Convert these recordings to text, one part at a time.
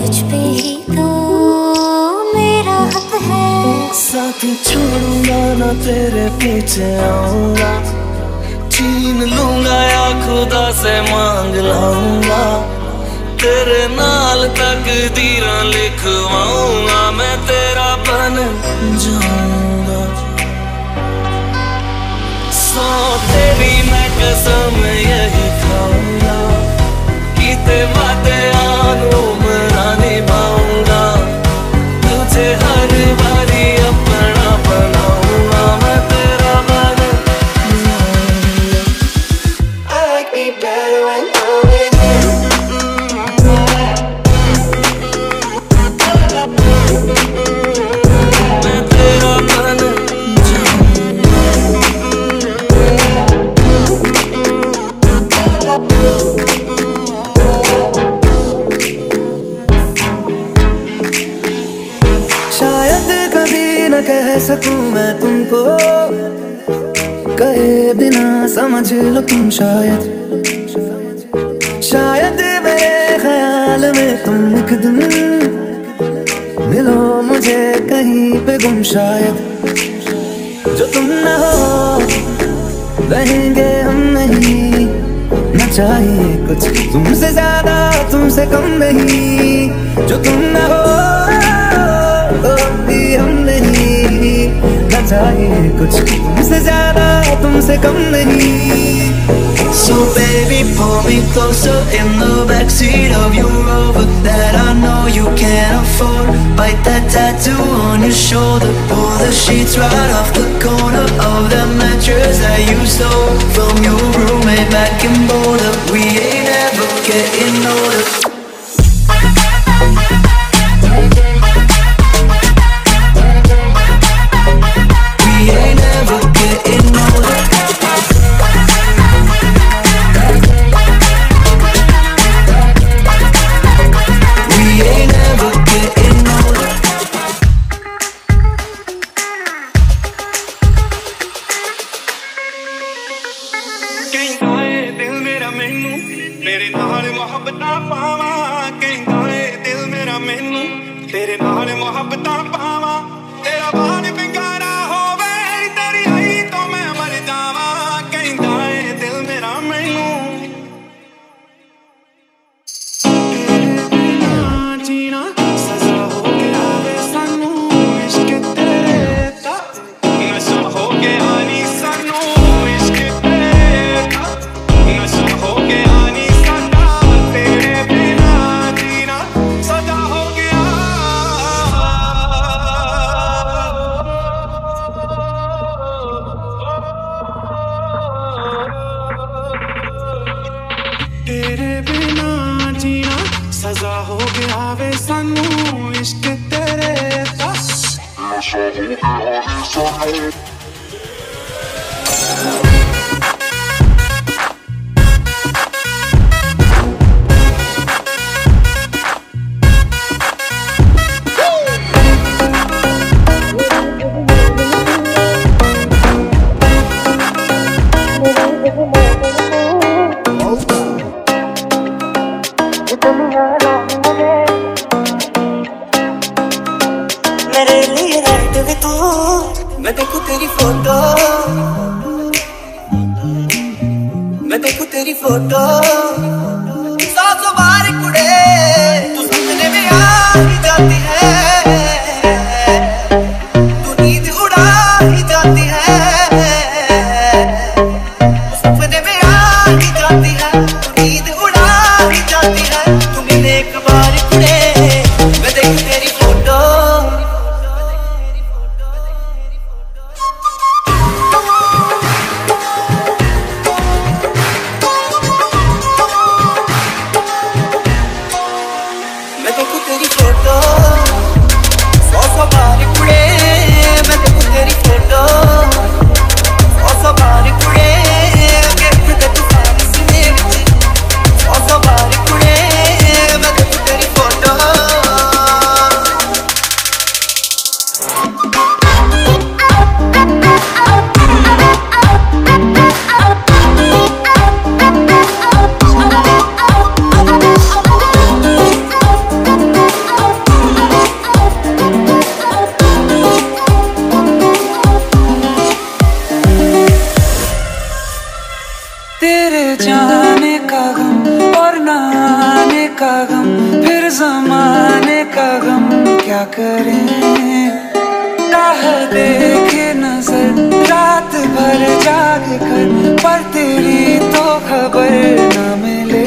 तुझ पे ही तो मेरा हक है। साथ छोड़ूंगा ना तेरे पीछे आऊंगा, छीन लूंगा या खुदा से मांग लाऊंगा, तेरे नाल तकदीरां लिखवाऊंगा, मैं तेरा बन जाऊंगा। सौ तेरी मैं कसम यही खाऊंगा, कीते वादे आनू मना निभाऊंगा, तुझे हर बारी अपना बनाऊंगा, मैं तेरा बन जाऊंगा। I like me better when I'm with you। मैं तेरा बन शायद कभी न कह सकूं मैं तुमको, कहे बिना समझ लो तुम शायद, शायद मेरे ख्याल में तुम एक दिन मिलो मुझे कहीं पे गुम, शायद जो तुम न हो रहेंगे हम नहीं, न चाहिए कुछ तुमसे ज्यादा तुमसे कम नहीं, जो तुम न हो तो भी हम नहीं, न चाहिए कुछ तुमसे ज्यादा तुमसे कम नहीं। So baby pull me closer in the backseat of your Rover that I know you can't afford, bite that tattoo on your shoulder, pull the sheets right off the corner of the mattress that you stole from your roommate back in Boulder. We ain't ever getting older. का गम, फिर जमाने का गम क्या करें। राह देखे नजर रात भर जाग कर, पर तेरी तो खबर न मिले।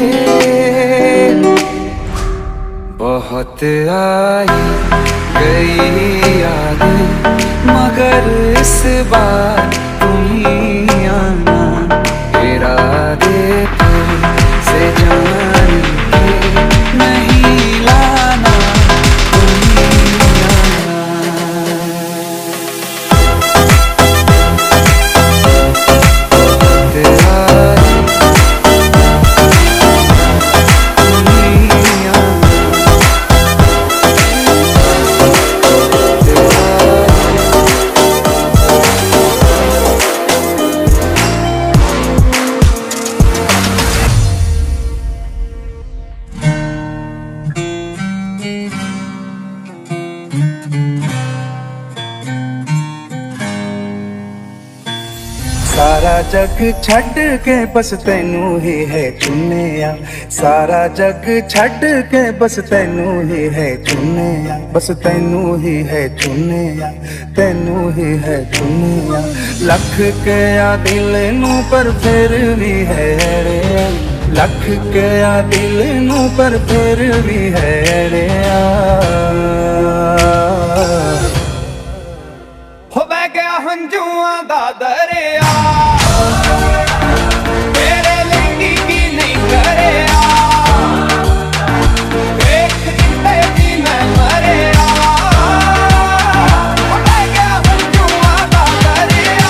बहुत आई गई यादें, मगर इस बार तुम ही आना। इरादे फिर से जान के नहीं लाना, तुम ही आना। सारा जग छड़ के बस तैनू ही है चुनिया। सारा जग छड़ के बस तैनू ही है चुनिया। बस तैनू ही है चुनिया, तैनू ही है चुनिया। लख के आ दिल नू पर फिर भी है रे, लख के आ दिल नू पर फिर भी है रे। हो बह गया हंजुआ दा दरिया, मेरे लेंगी की नहीं करे। एक दिन भी मैं मरे। हो बह गया हंजुआ दा दरिया।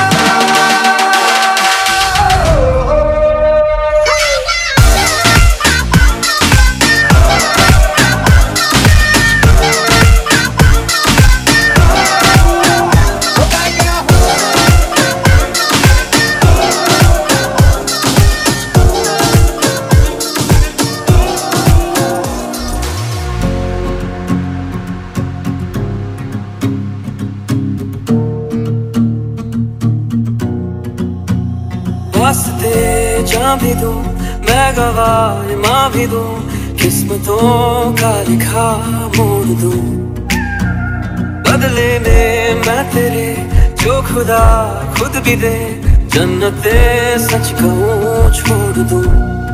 वास्ते जा भी दूं मैं गवाह माँ भी दूं, किस्मतों का लिखा मोड़ दूं। बदले में मैं तेरे जो खुदा खुद भी दे, जन्नते सच कहूँ छोड़ दूं।